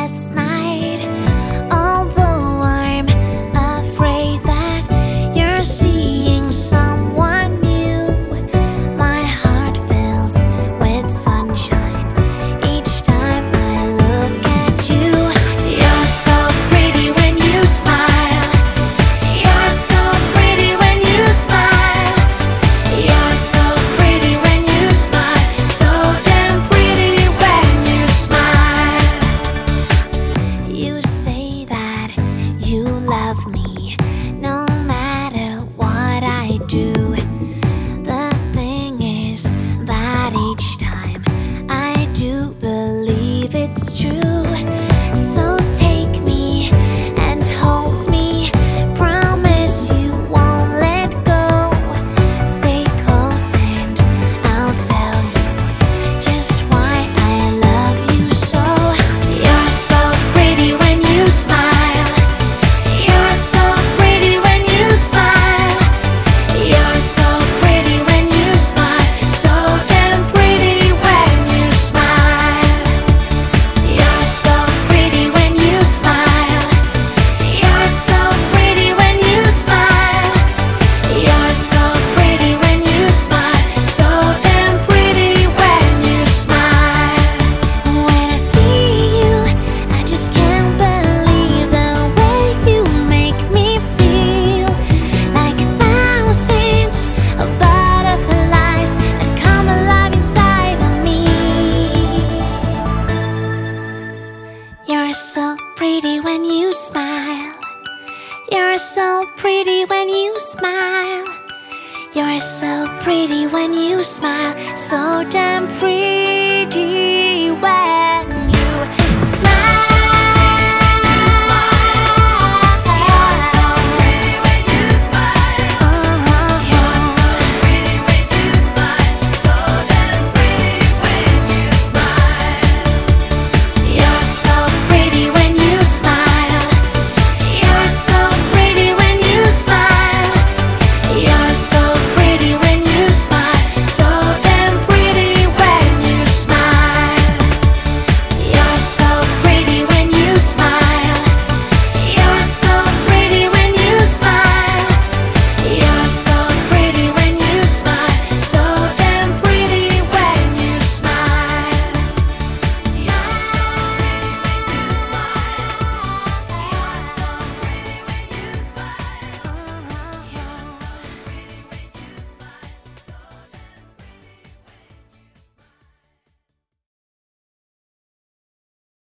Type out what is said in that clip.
last night. Although I'm afraid that you're seeing someone new, my heart fills with sunshine each time I look at you. You're so pretty when you smile. You're so pretty when you smile. You're so pretty when you smile. So damn pretty when you smile. You say that you love me no matter what I do. The thing is that each time I do believe it's true. So take me and hold me. Promise you won't let go. Stay close and I'll tell you just why I love you so. You're so pretty when you smile. You're so pretty when you smile. You're so pretty when you smile. So damn pretty when you smile. You're so pretty when you smile. You're so pretty when you smile. You're so pretty when you smile. So damn pretty when you smile. When I see you, I just can't believe the way you make me feel. Like thousands of butterflies that come alive inside of me. You're so pretty when you smile. You're so pretty when you smile. You're so pretty when you smile. So damn pretty when